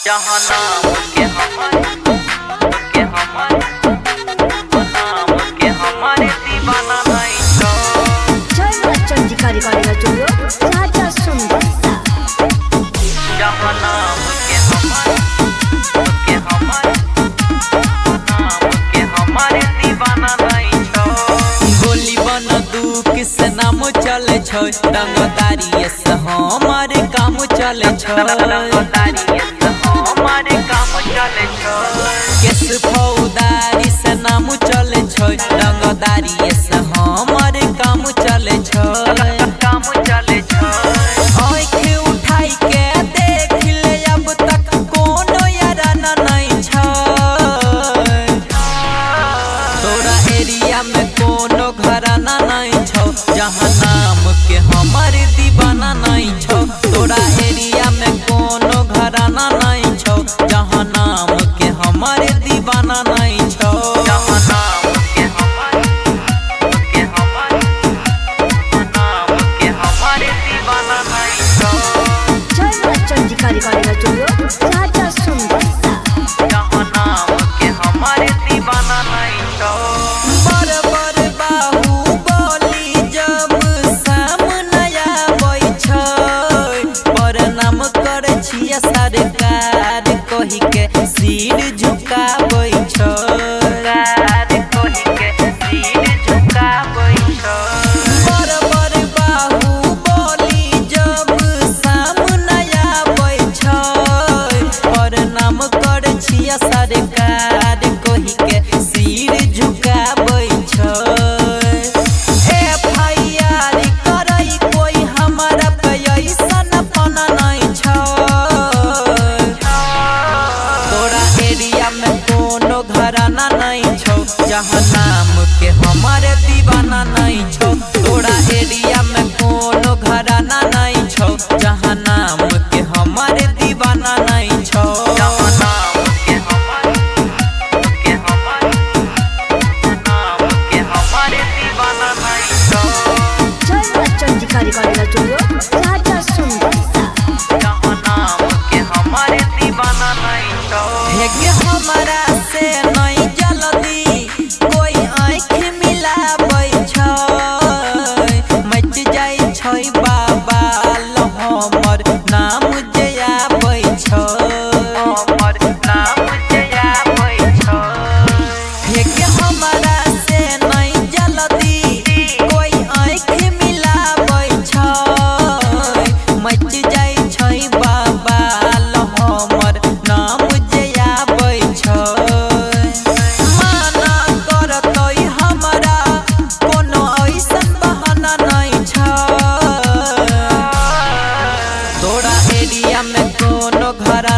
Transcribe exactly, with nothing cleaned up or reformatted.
जहाँ नाम के हमारे के हमारे नाम के हमारे दीवाना नहीं तो जय चंद्रिका रिकॉर्डिंग स्टूडियो राजा सुंदर जहाँ नाम के हमारे के हमारे नाम के हमारे दीवाना नहीं तो गोली बन दुख से नाम चले छो रंगदारी से हमारे काम चले छो रंगदारी से हमारे काम चले छो केस फौदारी से नाम चले छो रंगदारी से हमारे काम चले छो काम चले छो आँख उठाई के देख ले अब तक कोनो याराना नहीं छो तोरा एरिया में कोनो घराना नहीं छो जहाँ नाम के हमारे दीवाना नहीं छो तोरा एरिया में कोनो घराना नहीं छो जहाँ नाम के हमारे दीवाना नहीं छो जहाँ नाम के हमारे के हमारे नाम के हमारे दीवाना नहीं तो जय चंद्रिका रिकॉर्डिंग स्टूडियो राजा सुंदर जहाँ नाम के हमारे दीवाना नहीं तो बर बर बाहु बोली जब सामने आबै छै प्रणाम करै छियै सरकार कहि के सिर झुकाबै छै कार कोही के सिर झुकाबै छो बर बर बाहु बोली जब सामने आबै छै प्रणाम करै छियै सरकार कहि के सिर झुकाबै छै एफ आई आर करै कोई हमरा पे ऐसन पना नहीं छै तोरा एरिया में कोनो घराना नहीं छो जहाँ नाम के हमारे दीवाना नहीं छो तोरा एरिया में कोनो घराना नहीं छो जहाँ नाम के हमारे दीवाना नहीं छो जहाँ नाम के हमारे के हमारे नाम के हमारे दीवाना नहीं तो जय चंद्रिका रिकॉर्डिंग स्टूडियो राजा सुंदर जहाँ नाम के हमारे दीवाना नहीं तो हेगे हमारा से नहीं जल्दी कोई आँख मिलाबै छै मच जाइ छै बाबा हमर नाम जे आबै छै हमर नाम जयाबै छो हेगे हमारा से नहीं जल्दी कोई आँख मिलाबै छै मच जाइ छै बाबा हमर नाम जे आबै छै माना करतै हमरा कोनो ऐसन बहाना नहीं छै तोरा एरिया में कोनो घरा